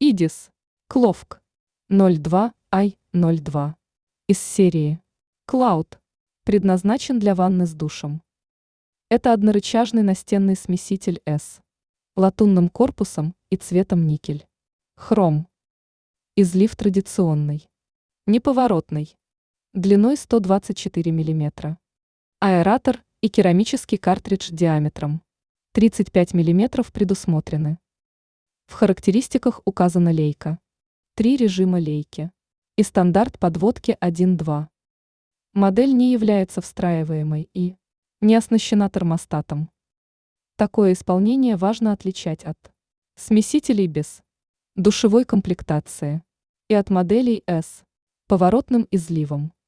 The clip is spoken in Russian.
Видис. Кловк. 02i02. Из серии Cloud. Предназначен для ванны с душем. Это однорычажный настенный смеситель с латунным корпусом и цветом никель. Хром. Излив традиционный. Неповоротный. Длиной 124 мм. Аэратор и керамический картридж диаметром 35 мм предусмотрены. В характеристиках указана лейка. 3 режима лейки. И стандарт подводки 1.2. Модель не является встраиваемой и не оснащена термостатом. Такое исполнение важно отличать от смесителей без душевой комплектации и от моделей с поворотным изливом.